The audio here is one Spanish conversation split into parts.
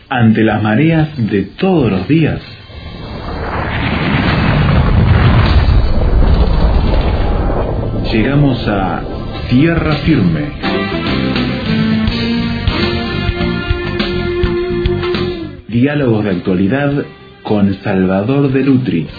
ante las mareas de todos los días. Llegamos a tierra firme. Diálogos de actualidad con Salvador de Lutri.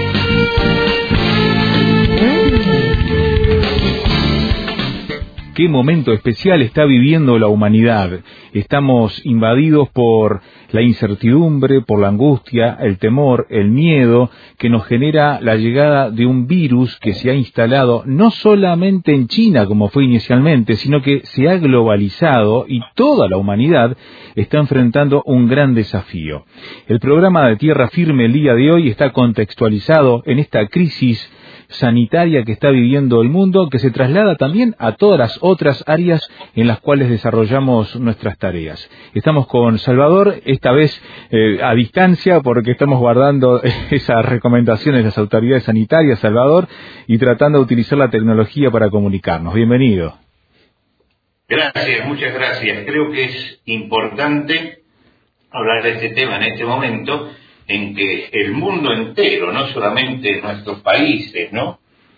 Qué momento especial está viviendo la humanidad. Estamos invadidos por la incertidumbre, por la angustia, el temor, el miedo que nos genera la llegada de un virus que se ha instalado no solamente en China como fue inicialmente, sino que se ha globalizado y toda la humanidad está enfrentando un gran desafío. El programa de Tierra Firme el día de hoy está contextualizado en esta crisis sanitaria que está viviendo el mundo, que se traslada también a todas las otras áreas en las cuales desarrollamos nuestras tareas. Estamos con Salvador, esta vez a distancia, porque estamos guardando esas recomendaciones de las autoridades sanitarias, Salvador, y tratando de utilizar la tecnología para comunicarnos. Bienvenido. Gracias, muchas gracias. Creo que es importante hablar de este tema en este momento, en que el mundo entero, no solamente nuestros países, ¿no?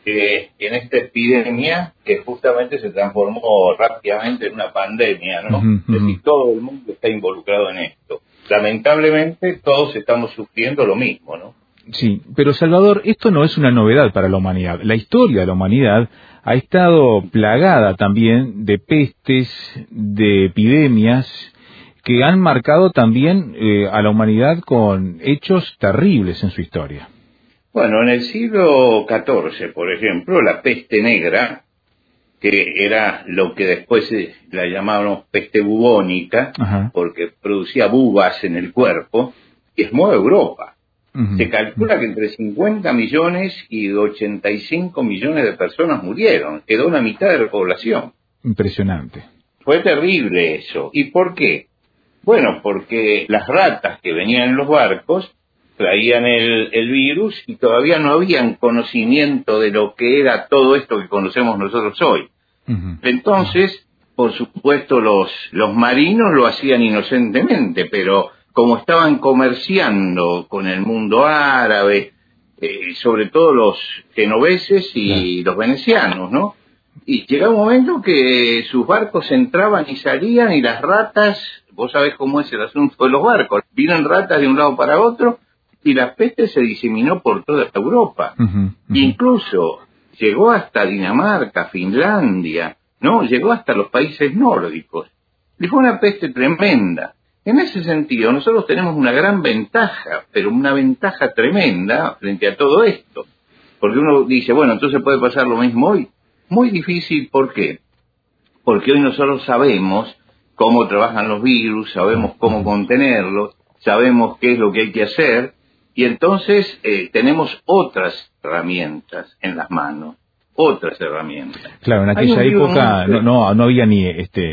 En esta epidemia que justamente se transformó rápidamente en una pandemia, ¿no? Es decir, todo el mundo está involucrado en esto. Lamentablemente todos estamos sufriendo lo mismo, ¿no? Sí, pero Salvador, esto no es una novedad para la humanidad. La historia de la humanidad ha estado plagada también de pestes, de epidemias, que han marcado también a la humanidad con hechos terribles en su historia. Bueno, en el siglo XIV, por ejemplo, la peste negra, que era lo que después la llamábamos peste bubónica, porque producía bubas en el cuerpo, diezmó a Europa. Se calcula que entre 50 millones y 85 millones de personas murieron, quedó una mitad de la población. Impresionante. Fue terrible eso. ¿Y por qué? Bueno, porque las ratas que venían en los barcos traían el virus y todavía no habían conocimiento de lo que era todo esto que conocemos nosotros hoy. Entonces, por supuesto, los marinos lo hacían inocentemente, pero como estaban comerciando con el mundo árabe, sobre todo los genoveses y los venecianos, ¿no? Y llegaba un momento que sus barcos entraban y salían y las ratas, vos sabés cómo es el asunto de los barcos, vienen ratas de un lado para otro y la peste se diseminó por toda Europa. Incluso llegó hasta Dinamarca, Finlandia, ¿no? Llegó hasta los países nórdicos. Y fue una peste tremenda. En ese sentido, nosotros tenemos una gran ventaja, pero una ventaja tremenda frente a todo esto. Porque uno dice, bueno, entonces puede pasar lo mismo hoy. Muy difícil, ¿por qué? Porque hoy nosotros sabemos cómo trabajan los virus, sabemos cómo contenerlos, sabemos qué es lo que hay que hacer, y entonces tenemos otras herramientas en las manos, otras herramientas. Claro, en aquella época no había ni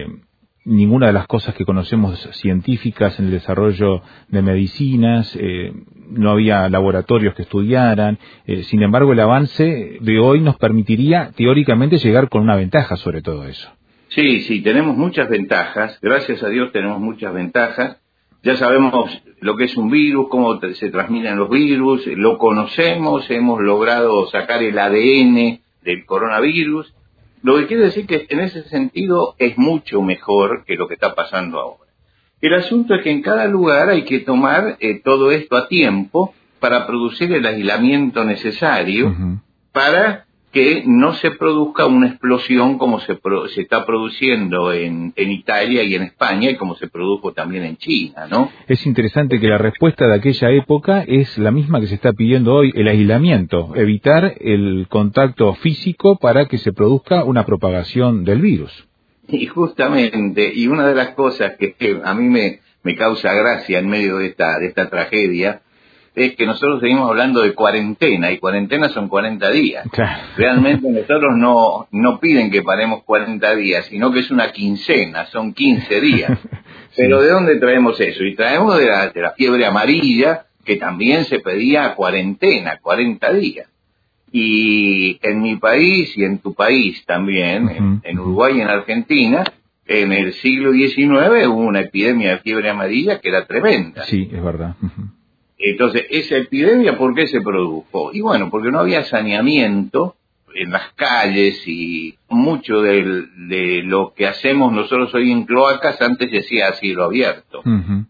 ninguna de las cosas que conocemos científicas en el desarrollo de medicinas, no había laboratorios que estudiaran, sin embargo el avance de hoy nos permitiría teóricamente llegar con una ventaja sobre todo eso. Sí, tenemos muchas ventajas, gracias a Dios tenemos muchas ventajas, ya sabemos lo que es un virus, cómo se transmiten los virus, lo conocemos, hemos logrado sacar el ADN del coronavirus, lo que quiere decir que en ese sentido es mucho mejor que lo que está pasando ahora. El asunto es que en cada lugar hay que tomar todo esto a tiempo para producir el aislamiento necesario para que no se produzca una explosión como se está produciendo en Italia y en España y como se produjo también en China, ¿no? Es interesante que la respuesta de aquella época es la misma que se está pidiendo hoy, el aislamiento, evitar el contacto físico para que se produzca una propagación del virus. Y justamente, y una de las cosas que a mí me causa gracia en medio de esta tragedia, es que nosotros seguimos hablando de cuarentena, y cuarentena son 40 días. Claro. Realmente nosotros no piden que paremos 40 días, sino que es una quincena, son 15 días. Pero ¿de dónde traemos eso? Y traemos de la fiebre amarilla, que también se pedía cuarentena, 40 días. Y en mi país y en tu país también, en Uruguay y en Argentina, en el siglo XIX hubo una epidemia de fiebre amarilla que era tremenda. Sí, es verdad. Entonces, esa epidemia, ¿por qué se produjo? Y bueno, porque no había saneamiento en las calles, y mucho de lo que hacemos nosotros hoy en cloacas antes se hacía a cielo abierto.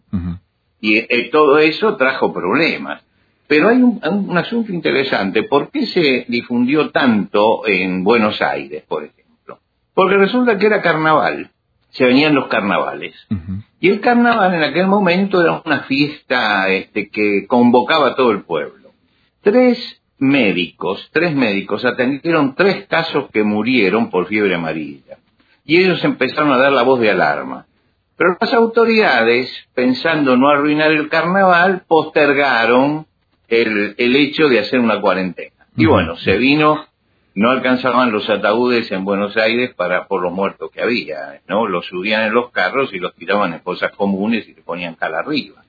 Y todo eso trajo problemas. Pero hay un asunto interesante. ¿Por qué se difundió tanto en Buenos Aires, por ejemplo? Porque resulta que era carnaval. Se venían los carnavales. Y el carnaval en aquel momento era una fiesta que convocaba a todo el pueblo. Tres médicos atendieron 3 casos que murieron por fiebre amarilla. Y ellos empezaron a dar la voz de alarma. Pero las autoridades, pensando no arruinar el carnaval, postergaron el hecho de hacer una cuarentena. Y bueno, se vino, no alcanzaban los ataúdes en Buenos Aires por los muertos que había, ¿no? Los subían en los carros y los tiraban en fosas comunes y le ponían cal arriba.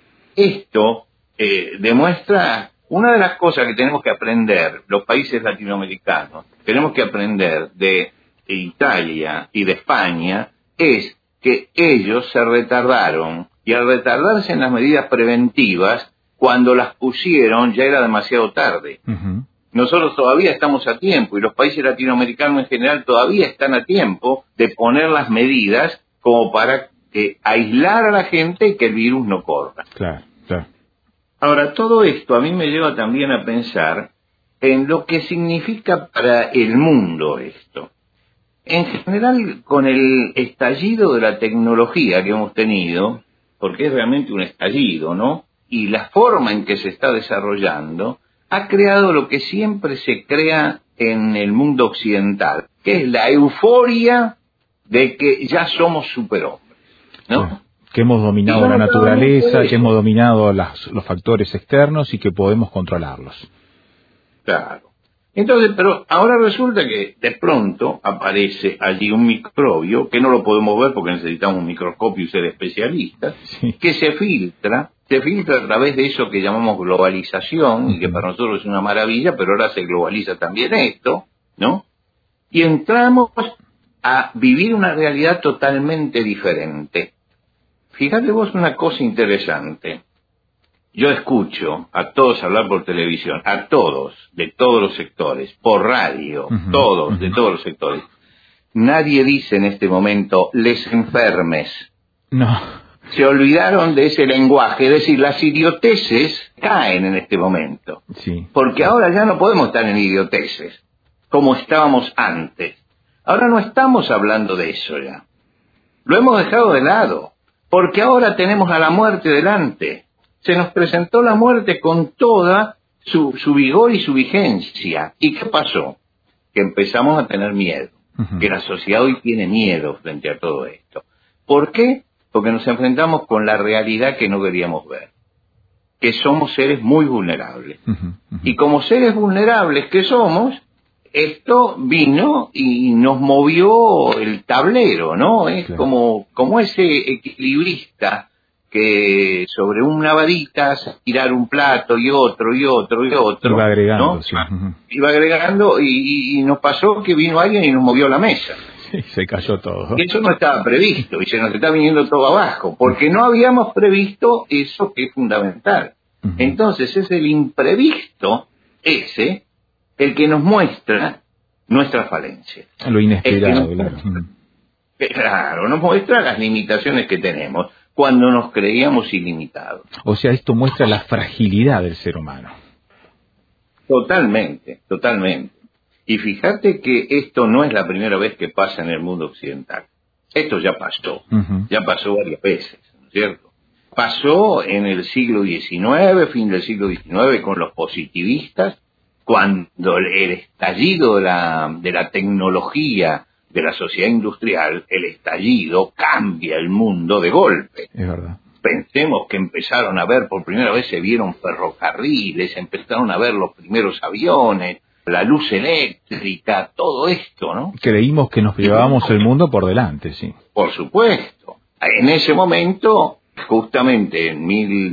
Esto demuestra una de las cosas que tenemos que aprender, los países latinoamericanos, tenemos que aprender de Italia y de España, es que ellos se retardaron, y al retardarse en las medidas preventivas, cuando las pusieron ya era demasiado tarde. Nosotros todavía estamos a tiempo, y los países latinoamericanos en general todavía están a tiempo de poner las medidas como para aislar a la gente y que el virus no corra. Claro. Ahora, todo esto a mí me lleva también a pensar en lo que significa para el mundo esto. En general, con el estallido de la tecnología que hemos tenido, porque es realmente un estallido, ¿no? Y la forma en que se está desarrollando, ha creado lo que siempre se crea en el mundo occidental, que es la euforia de que ya somos superhombres, ¿no? Sí. Que hemos dominado la naturaleza, que hemos dominado los factores externos y que podemos controlarlos. Claro. Entonces, pero ahora resulta que de pronto aparece allí un microbio, que no lo podemos ver porque necesitamos un microscopio y ser especialistas, que se filtra a través de eso que llamamos globalización, y que para nosotros es una maravilla, pero ahora se globaliza también esto, ¿no? Y entramos a vivir una realidad totalmente diferente. Fíjate vos una cosa interesante. Yo escucho a todos hablar por televisión, a todos, de todos los sectores, por radio, todos, de todos los sectores. Nadie dice en este momento, les enfermes. No. Se olvidaron de ese lenguaje, es decir, las idioteces caen en este momento. Sí. Porque ahora ya no podemos estar en idioteces, como estábamos antes. Ahora no estamos hablando de eso ya. Lo hemos dejado de lado. Porque ahora tenemos a la muerte delante. Se nos presentó la muerte con toda su vigor y su vigencia. ¿Y qué pasó? Que empezamos a tener miedo. Que la sociedad hoy tiene miedo frente a todo esto. ¿Por qué? Porque nos enfrentamos con la realidad que no queríamos ver. Que somos seres muy vulnerables. Y como seres vulnerables que somos, esto vino y nos movió el tablero, ¿no? Es claro. como ese equilibrista que sobre una varita tirar un plato y otro. Iba agregando, ¿no? sí. Iba agregando y nos pasó que vino alguien y nos movió la mesa. Sí, se cayó todo. Y eso no estaba previsto y se nos está viniendo todo abajo, porque no habíamos previsto eso que es fundamental. Entonces es el imprevisto ese el que nos muestra nuestra falencia. Lo inesperado, claro. Claro, nos muestra las limitaciones que tenemos cuando nos creíamos ilimitados. O sea, esto muestra la fragilidad del ser humano. Totalmente. Y fíjate que esto no es la primera vez que pasa en el mundo occidental. Esto ya pasó, ya pasó varias veces, ¿no es cierto? Pasó en el siglo XIX, fin del siglo XIX, con los positivistas, cuando el estallido de la tecnología de la sociedad industrial, el estallido cambia el mundo de golpe. Es verdad. Pensemos que empezaron a ver, por primera vez se vieron ferrocarriles, empezaron a ver los primeros aviones, la luz eléctrica, todo esto, ¿no? Creímos que nos llevábamos el mundo por delante, sí. Por supuesto. En ese momento, justamente en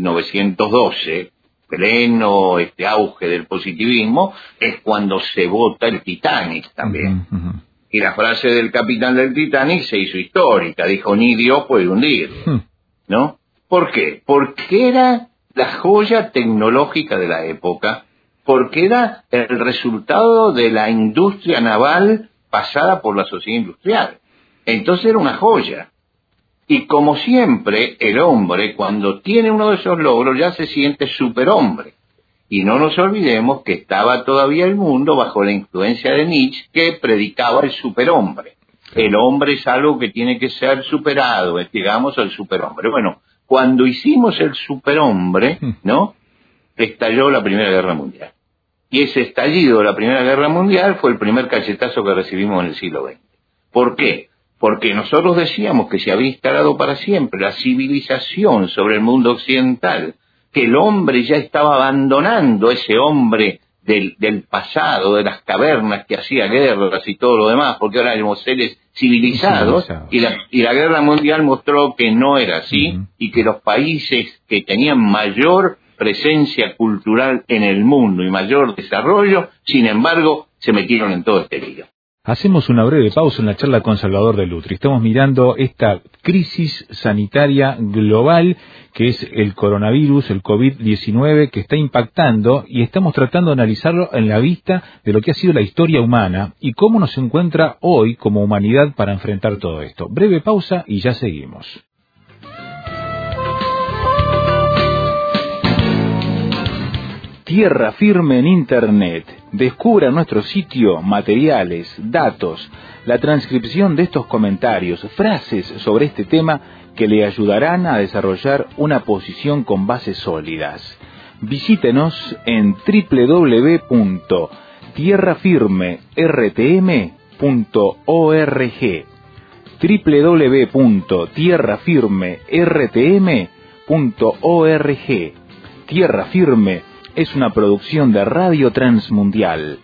1912, pleno auge del positivismo, es cuando se vota el Titanic también. Y la frase del capitán del Titanic se hizo histórica, dijo, ni Dios puede hundirlo, ¿no? ¿Por qué? Porque era la joya tecnológica de la época, porque era el resultado de la industria naval pasada por la sociedad industrial. Entonces era una joya. Y como siempre, el hombre, cuando tiene uno de esos logros, ya se siente superhombre. Y no nos olvidemos que estaba todavía el mundo bajo la influencia de Nietzsche, que predicaba el superhombre. El hombre es algo que tiene que ser superado, llegamos al superhombre. Bueno, cuando hicimos el superhombre, ¿no?, estalló la Primera Guerra Mundial. Y ese estallido de la Primera Guerra Mundial fue el primer cachetazo que recibimos en el siglo XX. ¿Por qué? Porque nosotros decíamos que se había instalado para siempre la civilización sobre el mundo occidental, que el hombre ya estaba abandonando ese hombre del pasado, de las cavernas que hacía guerras y todo lo demás, porque ahora éramos seres civilizados, y la Guerra Mundial mostró que no era así, y que los países que tenían mayor presencia cultural en el mundo y mayor desarrollo, sin embargo, se metieron en todo este lío. Hacemos una breve pausa en la charla con Salvador de Lutri. Estamos mirando esta crisis sanitaria global que es el coronavirus, el COVID-19, que está impactando, y estamos tratando de analizarlo en la vista de lo que ha sido la historia humana y cómo nos encuentra hoy como humanidad para enfrentar todo esto. Breve pausa y ya seguimos. Tierra Firme en Internet. Descubra nuestro sitio materiales, datos, la transcripción de estos comentarios, frases sobre este tema que le ayudarán a desarrollar una posición con bases sólidas. Visítenos en www.tierrafirmertm.org www.tierrafirmertm.org. Tierra Firme es una producción de Radio Transmundial.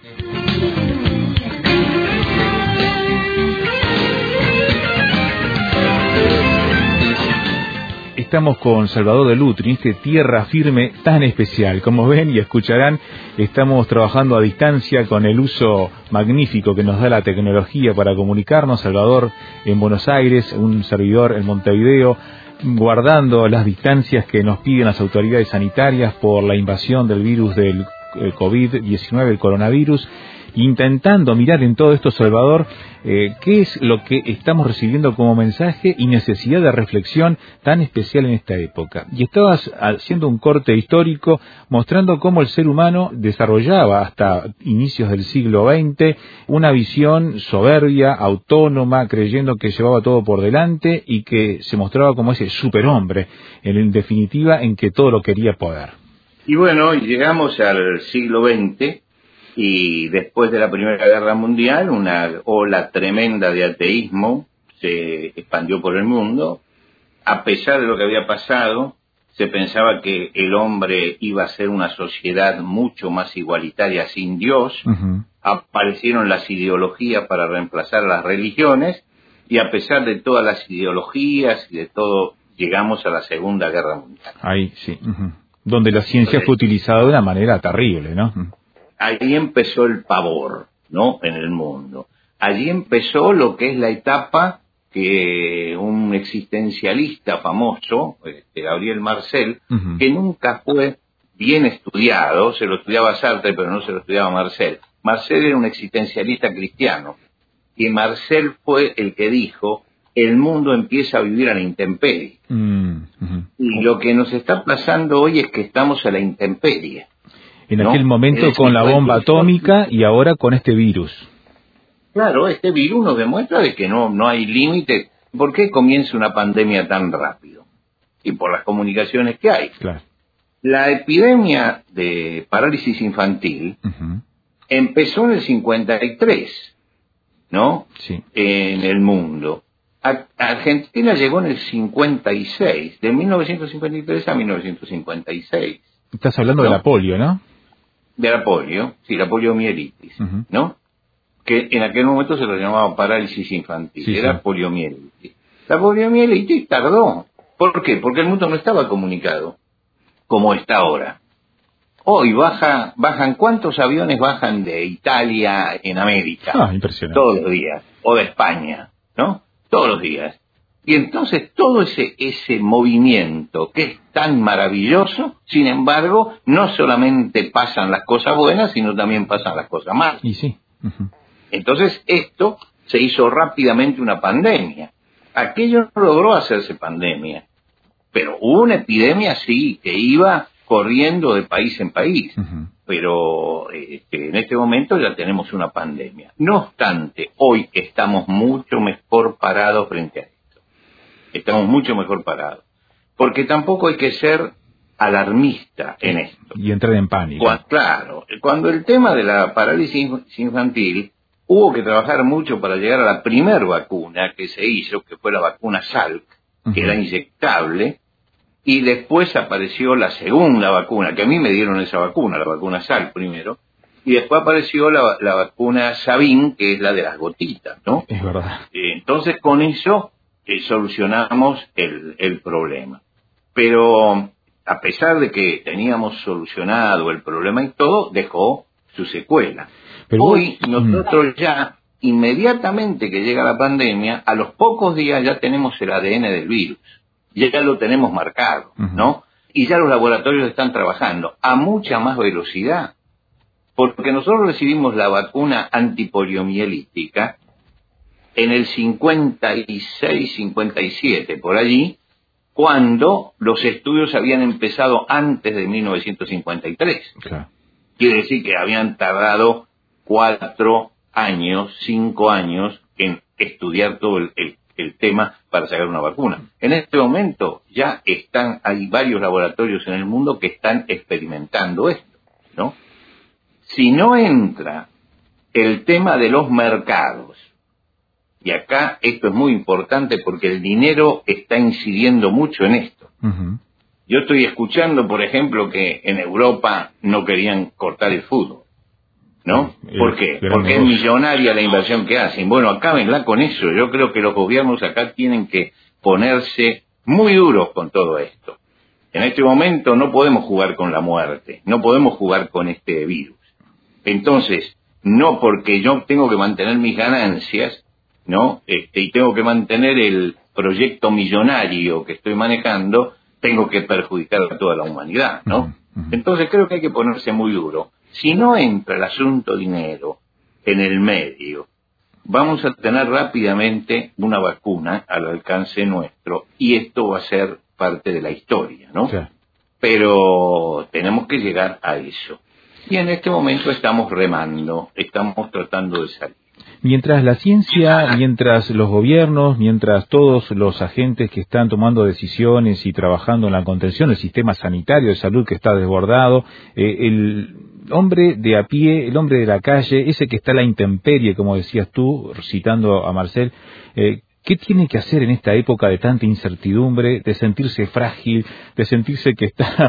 Estamos con Salvador de Lutri, este Tierra Firme tan especial. Como ven y escucharán, estamos trabajando a distancia con el uso magnífico que nos da la tecnología para comunicarnos. Salvador en Buenos Aires, un servidor en Montevideo, guardando las distancias que nos piden las autoridades sanitarias por la invasión del virus del COVID-19, el coronavirus, intentando mirar en todo esto, Salvador, qué es lo que estamos recibiendo como mensaje y necesidad de reflexión tan especial en esta época. Y estabas haciendo un corte histórico mostrando cómo el ser humano desarrollaba hasta inicios del siglo XX una visión soberbia, autónoma, creyendo que llevaba todo por delante y que se mostraba como ese superhombre, en definitiva, en que todo lo quería poder. Y bueno, llegamos al siglo XX, y después de la Primera Guerra Mundial, una ola tremenda de ateísmo se expandió por el mundo. A pesar de lo que había pasado, se pensaba que el hombre iba a ser una sociedad mucho más igualitaria sin Dios. Aparecieron las ideologías para reemplazar a las religiones, y a pesar de todas las ideologías y de todo, llegamos a la Segunda Guerra Mundial. Ahí sí, donde la ciencia fue utilizada de una manera terrible, ¿no? Allí empezó el pavor, ¿no?, en el mundo. Allí empezó lo que es la etapa que un existencialista famoso, Gabriel Marcel, que nunca fue bien estudiado, se lo estudiaba Sartre, pero no se lo estudiaba Marcel. Marcel era un existencialista cristiano, y Marcel fue el que dijo, el mundo empieza a vivir a la intemperie. Y lo que nos está pasando hoy es que estamos a la intemperie. En aquel momento con la bomba atómica y ahora con este virus. Claro, este virus nos demuestra de que no hay límite. ¿Por qué comienza una pandemia tan rápido? Y por las comunicaciones que hay. Claro. La epidemia de parálisis infantil empezó en el 53, ¿no? Sí. En el mundo. Argentina llegó en el 56, de 1953 a 1956. Estás hablando de la polio, ¿no? De la polio, sí, la poliomielitis, ¿no? Que en aquel momento se lo llamaba parálisis infantil, era poliomielitis. La poliomielitis tardó. ¿Por qué? Porque el mundo no estaba comunicado como está ahora. Hoy bajan, ¿cuántos aviones bajan de Italia en América? Impresionante. Todos los días. O de España, ¿no? Todos los días. Y entonces todo ese movimiento que es tan maravilloso, sin embargo, no solamente pasan las cosas buenas, sino también pasan las cosas malas. Y sí. Entonces esto se hizo rápidamente una pandemia. Aquello no logró hacerse pandemia, pero hubo una epidemia, sí, que iba corriendo de país en país. Pero en este momento ya tenemos una pandemia. No obstante, hoy estamos mucho mejor parados frente a esto. Estamos mucho mejor parados. Porque tampoco hay que ser alarmista en esto. Y entrar en pánico. Claro, cuando el tema de la parálisis infantil, hubo que trabajar mucho para llegar a la primer vacuna que se hizo, que fue la vacuna Salk, que era inyectable, y después apareció la segunda vacuna, que a mí me dieron esa vacuna, la vacuna Salk primero, y después apareció la vacuna Sabin, que es la de las gotitas, ¿no? Es verdad. Entonces con eso solucionamos el problema. Pero a pesar de que teníamos solucionado el problema y todo, dejó su secuela. Pero hoy nosotros ya, inmediatamente que llega la pandemia, a los pocos días ya tenemos el ADN del virus. Ya lo tenemos marcado, ¿no? Y ya los laboratorios están trabajando a mucha más velocidad. Porque nosotros recibimos la vacuna antipoliomielítica en el 56, 57, por allí, cuando los estudios habían empezado antes de 1953. Claro. Quiere decir que habían tardado 4 años, 5 años en estudiar todo el tema para sacar una vacuna. En este momento ya hay varios laboratorios en el mundo que están experimentando esto, ¿no? Si no entra el tema de los mercados, y acá esto es muy importante porque el dinero está incidiendo mucho en esto. Yo estoy escuchando, por ejemplo, que en Europa no querían cortar el fútbol, ¿no? ¿Por qué? Porque es millonaria la inversión que hacen. Bueno, acábenla con eso. Yo creo que los gobiernos acá tienen que ponerse muy duros con todo esto. En este momento no podemos jugar con la muerte, no podemos jugar con este virus. Entonces, no porque yo tengo que mantener mis ganancias, ¿no? Y tengo que mantener el proyecto millonario que estoy manejando, tengo que perjudicar a toda la humanidad, ¿no? Entonces creo que hay que ponerse muy duro. Si no entra el asunto dinero en el medio, vamos a tener rápidamente una vacuna al alcance nuestro y esto va a ser parte de la historia, ¿no? Sí. Pero tenemos que llegar a eso. Y en este momento estamos remando, estamos tratando de salir. Mientras la ciencia, mientras los gobiernos, mientras todos los agentes que están tomando decisiones y trabajando en la contención, el sistema sanitario de salud que está desbordado, el hombre de a pie, el hombre de la calle, ese que está a la intemperie, como decías tú, citando a Marcel, ¿qué tiene que hacer en esta época de tanta incertidumbre, de sentirse frágil, de sentirse que está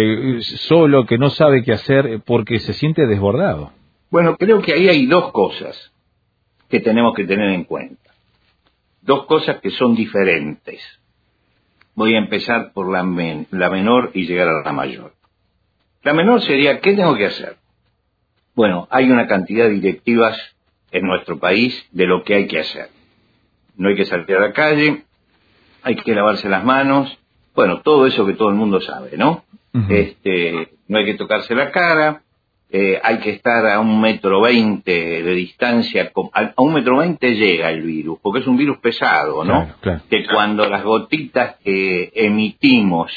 solo, que no sabe qué hacer porque se siente desbordado? Bueno, creo que ahí hay dos cosas que tenemos que tener en cuenta. Dos cosas que son diferentes. Voy a empezar por la menor y llegar a la mayor. La menor sería, ¿qué tengo que hacer? Bueno, hay una cantidad de directivas en nuestro país de lo que hay que hacer. No hay que salir a la calle, hay que lavarse las manos, bueno, todo eso que todo el mundo sabe, ¿no? No hay que tocarse la cara, hay que estar a 1,20 m de distancia, a 1,20 m llega el virus, porque es un virus pesado, ¿no? Claro. Que cuando las gotitas que emitimos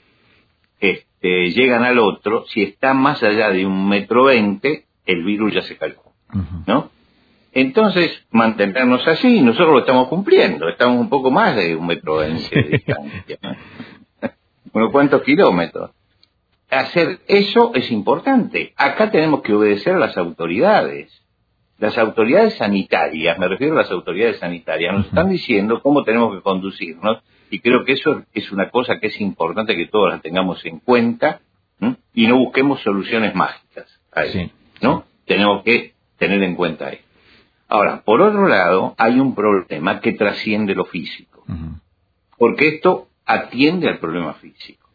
llegan al otro, si está más allá de 1,20 m, el virus ya se calcó, ¿no? Entonces, mantenernos así, nosotros lo estamos cumpliendo, estamos un poco más de 1,20 m de distancia, ¿no? Unos cuantos kilómetros. Hacer eso es importante. Acá tenemos que obedecer a las autoridades. Las autoridades sanitarias, me refiero a las autoridades sanitarias, nos están diciendo cómo tenemos que conducirnos, y creo que eso es una cosa que es importante que todos la tengamos en cuenta, y no busquemos soluciones mágicas a eso, ¿no? Tenemos que tener en cuenta esto. Ahora, por otro lado, hay un problema que trasciende lo físico, porque esto atiende al problema físico.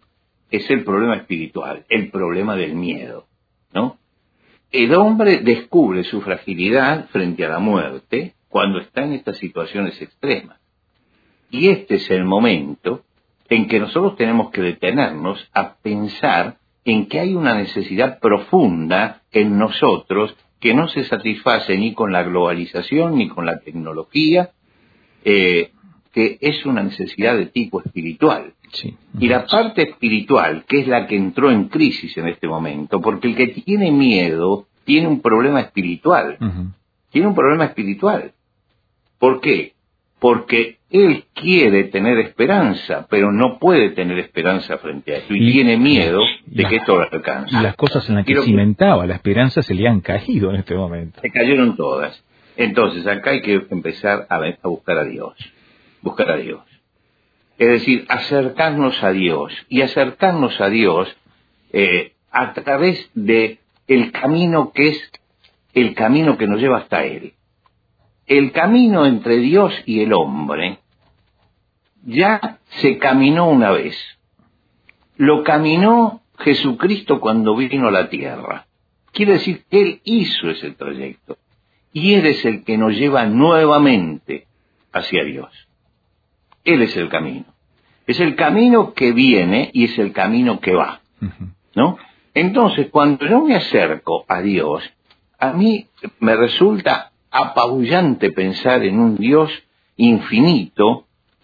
es el problema espiritual, el problema del miedo, ¿no? El hombre descubre su fragilidad frente a la muerte cuando está en estas situaciones extremas. Y este es el momento en que nosotros tenemos que detenernos a pensar en que hay una necesidad profunda en nosotros que no se satisface ni con la globalización ni con la tecnología, que es una necesidad de tipo espiritual. Sí. Y la parte espiritual, que es la que entró en crisis en este momento, porque el que tiene miedo tiene un problema espiritual. Tiene un problema espiritual. ¿Por qué? Porque él quiere tener esperanza, pero no puede tener esperanza frente a esto, y tiene miedo de que esto lo alcance. Y las cosas en las que cimentaba la esperanza se le han caído en este momento. Se cayeron todas. Entonces, acá hay que empezar a buscar a Dios. Buscar a Dios. Es decir, acercarnos a Dios. Y acercarnos a Dios a través de el camino que es el camino que nos lleva hasta Él. El camino entre Dios y el hombre ya se caminó una vez. Lo caminó Jesucristo cuando vino a la tierra. Quiere decir que Él hizo ese trayecto. Y Él es el que nos lleva nuevamente hacia Dios. Él es el camino. Es el camino que viene y es el camino que va, ¿no? Entonces, cuando yo me acerco a Dios, a mí me resulta apabullante pensar en un Dios infinito,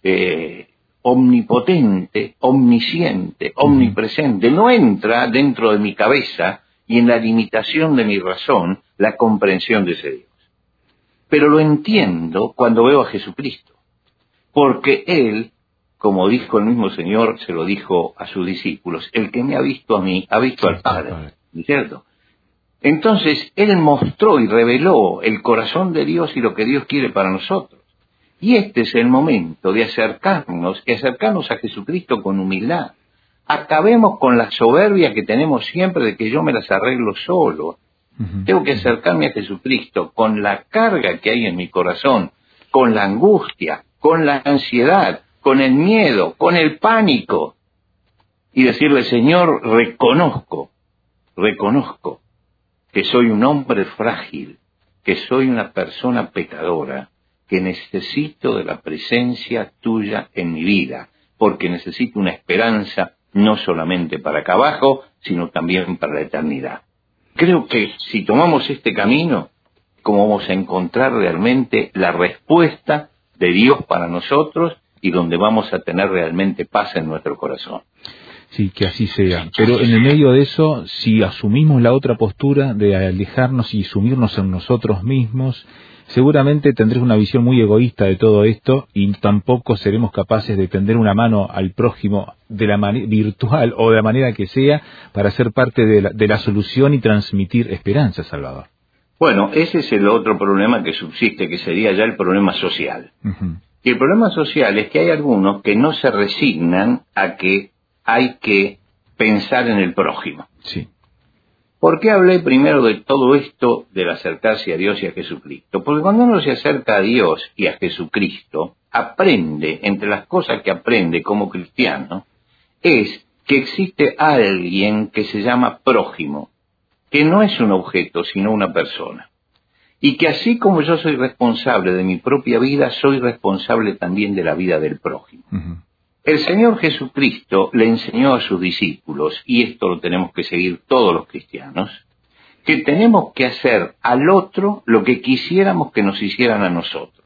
omnipotente, omnisciente, omnipresente. No entra dentro de mi cabeza y en la limitación de mi razón la comprensión de ese Dios. Pero lo entiendo cuando veo a Jesucristo, porque Él, como dijo el mismo Señor, se lo dijo a sus discípulos, el que me ha visto a mí, ha visto al Padre, ¿no es cierto? Entonces, Él mostró y reveló el corazón de Dios y lo que Dios quiere para nosotros. Y este es el momento de acercarnos a Jesucristo con humildad. Acabemos con la soberbia que tenemos siempre de que yo me las arreglo solo. Tengo que acercarme a Jesucristo con la carga que hay en mi corazón, con la angustia, con la ansiedad, con el miedo, con el pánico, y decirle, Señor, reconozco que soy un hombre frágil, que soy una persona pecadora, que necesito de la presencia tuya en mi vida, porque necesito una esperanza no solamente para acá abajo, sino también para la eternidad. Creo que si tomamos este camino, como vamos a encontrar realmente la respuesta de Dios para nosotros y donde vamos a tener realmente paz en nuestro corazón. Sí, que así sea. Pero en el medio de eso, si asumimos la otra postura de alejarnos y sumirnos en nosotros mismos, seguramente tendremos una visión muy egoísta de todo esto y tampoco seremos capaces de tender una mano al prójimo de la manera virtual o de la manera que sea para ser parte de la solución y transmitir esperanza, Salvador. Bueno, ese es el otro problema que subsiste, que sería ya el problema social. Y el problema social es que hay algunos que no se resignan a que hay que pensar en el prójimo. Sí. ¿Por qué hablé primero de todo esto del acercarse a Dios y a Jesucristo? Porque cuando uno se acerca a Dios y a Jesucristo, aprende, entre las cosas que aprende como cristiano, es que existe alguien que se llama prójimo, que no es un objeto, sino una persona. Y que así como yo soy responsable de mi propia vida, soy responsable también de la vida del prójimo. El Señor Jesucristo le enseñó a sus discípulos, y esto lo tenemos que seguir todos los cristianos, que tenemos que hacer al otro lo que quisiéramos que nos hicieran a nosotros.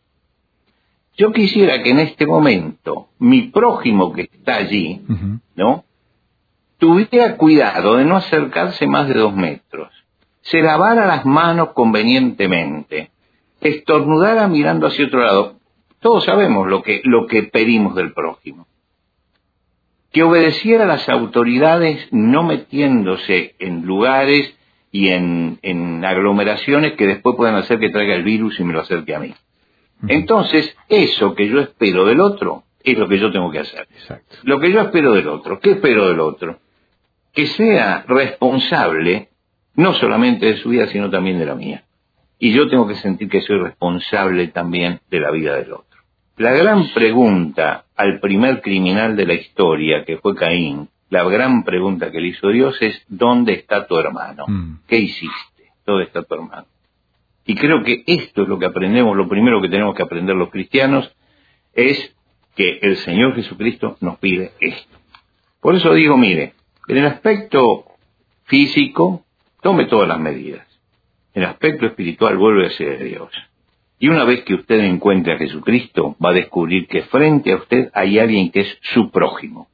Yo quisiera que en este momento mi prójimo que está allí, ¿no?, tuviera cuidado de no acercarse más de 2 metros, se lavara las manos convenientemente, estornudara mirando hacia otro lado. Todos sabemos lo que pedimos del prójimo. Que obedeciera a las autoridades no metiéndose en lugares y en aglomeraciones que después puedan hacer que traiga el virus y me lo acerque a mí. Entonces, eso que yo espero del otro es lo que yo tengo que hacer. Exacto. Lo que yo espero del otro. ¿Qué espero del otro? Que sea responsable no solamente de su vida, sino también de la mía. Y yo tengo que sentir que soy responsable también de la vida del otro. La gran pregunta al primer criminal de la historia, que fue Caín, la gran pregunta que le hizo Dios es: ¿dónde está tu hermano? ¿Qué hiciste? ¿Dónde está tu hermano? Y creo que esto es lo que aprendemos, lo primero que tenemos que aprender los cristianos, es que el Señor Jesucristo nos pide esto. Por eso digo, mire, en el aspecto físico, tome todas las medidas. En el aspecto espiritual, vuelve a ser Dios. Y una vez que usted encuentre a Jesucristo, va a descubrir que frente a usted hay alguien que es su prójimo.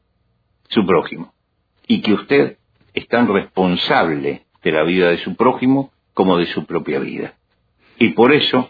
Y que usted es tan responsable de la vida de su prójimo como de su propia vida. Y por eso,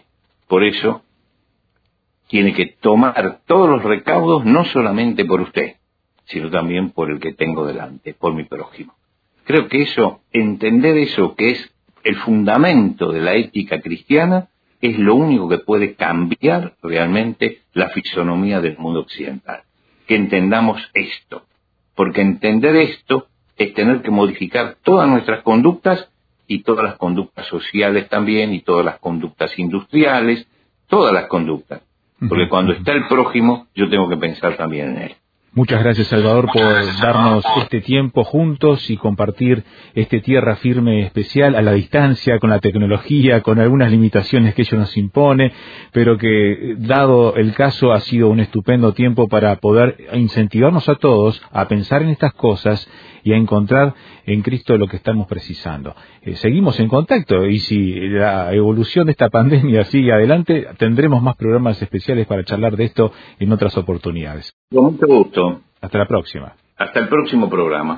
tiene que tomar todos los recaudos, no solamente por usted, sino también por el que tengo delante, por mi prójimo. Creo que entender eso, que es el fundamento de la ética cristiana, es lo único que puede cambiar realmente la fisonomía del mundo occidental. Que entendamos esto. Porque entender esto es tener que modificar todas nuestras conductas, y todas las conductas sociales también, y todas las conductas industriales, todas las conductas. Porque cuando está el prójimo, yo tengo que pensar también en él. Muchas gracias, Salvador, por darnos este tiempo juntos y compartir este Tierra Firme especial a la distancia, con la tecnología, con algunas limitaciones que ello nos impone, pero que, dado el caso, ha sido un estupendo tiempo para poder incentivarnos a todos a pensar en estas cosas y a encontrar en Cristo lo que estamos precisando. Seguimos en contacto, y si la evolución de esta pandemia sigue adelante, tendremos más programas especiales para charlar de esto en otras oportunidades. Con mucho gusto. Hasta la próxima. Hasta el próximo programa.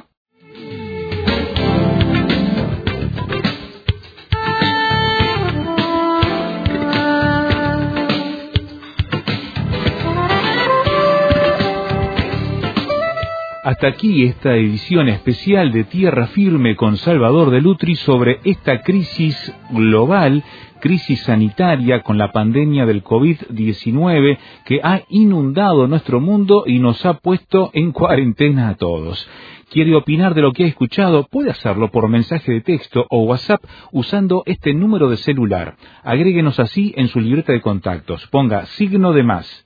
Hasta aquí esta edición especial de Tierra Firme con Salvador de Lutri sobre esta crisis global, crisis sanitaria con la pandemia del COVID-19 que ha inundado nuestro mundo y nos ha puesto en cuarentena a todos. ¿Quiere opinar de lo que ha escuchado? Puede hacerlo por mensaje de texto o WhatsApp usando este número de celular. Agréguenos así en su libreta de contactos. Ponga signo de más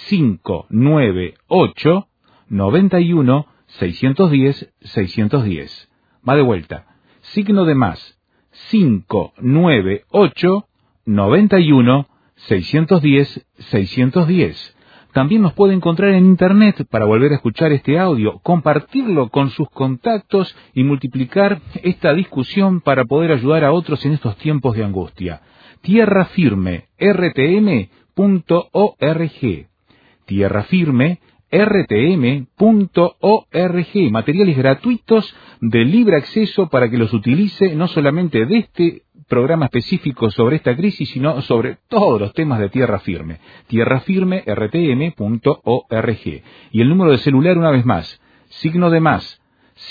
598 91 610 610. Va de vuelta. Signo de más 598 91 610 610. También nos puede encontrar en Internet para volver a escuchar este audio, compartirlo con sus contactos y multiplicar esta discusión para poder ayudar a otros en estos tiempos de angustia. Tierra Firme, rtm.org. Tierra Firme, rtm.org, materiales gratuitos de libre acceso para que los utilice no solamente de este programa específico sobre esta crisis, sino sobre todos los temas de Tierra Firme. Tierra Firme, rtm.org. Y el número de celular una vez más, signo de más,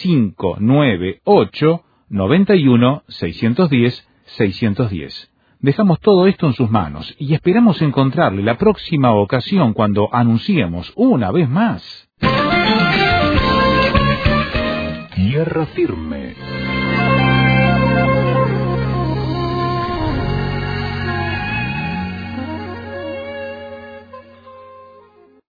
598 91 610 610. Dejamos todo esto en sus manos y esperamos encontrarle la próxima ocasión cuando anunciemos una vez más Tierra Firme.